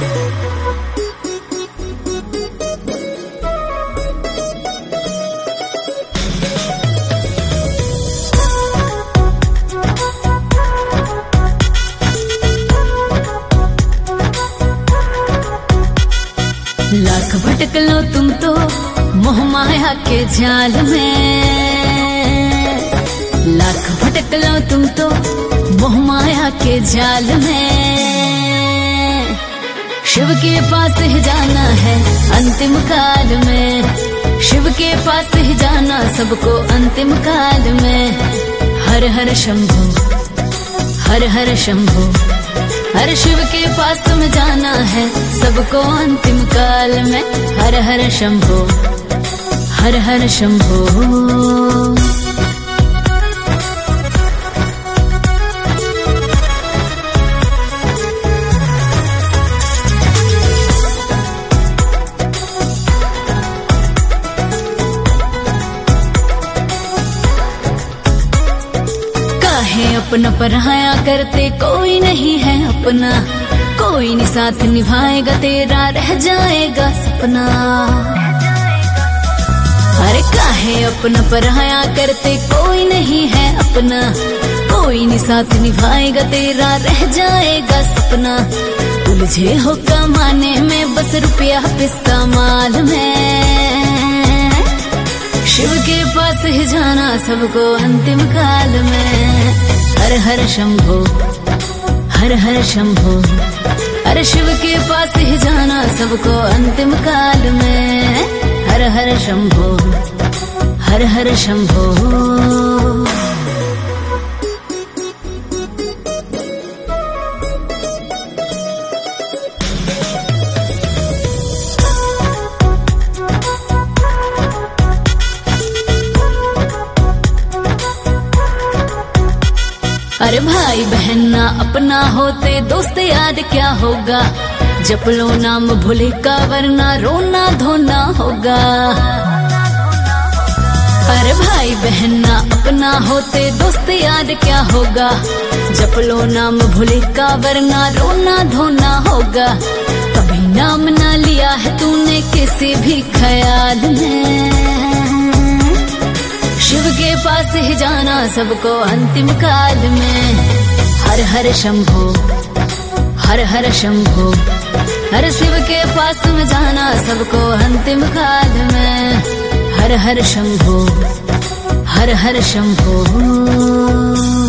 लाख भटक लो तुम तो मोह माया के जाल में, लाख भटक लो तुम तो मोह माया के जाल में। शिव के पास ही जाना है अंतिम काल में, शिव के पास ही जाना सबको अंतिम काल में। हर हर शंभो, हर हर शंभो, हर शिव के पास में जाना है सबको अंतिम काल में। हर हर शंभो, हर हर शंभो। अपना पराया करते कोई नहीं है अपना, कोई नहीं साथ निभाएगा तेरा, रह जाएगा सपना। अरे काहे अपना पराया करते कोई नहीं है अपना, कोई नहीं साथ निभाएगा तेरा, रह जाएगा सपना। उलझे हो कमाने में बस रुपया पिस्ता माल में, शिव के पास ही जाना सबको अंतिम काल में। हर हर शंभो, हर हर शंभो, हर शिव के पास ही जाना सबको अंतिम काल में। हर हर शंभो, हर हर शंभो। अरे भाई बहन ना अपना होते दोस्त याद क्या होगा, जप लो नाम भूले का वरना रोना धोना होगा। अरे भाई बहन ना अपना होते दोस्त याद क्या होगा, जप लो नाम भूले का वरना रोना धोना होगा। कभी नाम ना लिया है तूने किसी भी ख्याल में, शिव के पास ही जाना सबको अंतिम काल में। हर हर शंभो, हर हर शंभो, हर शिव के पास में जाना सबको अंतिम काल में। हर हर शंभो, हर हर शंभो।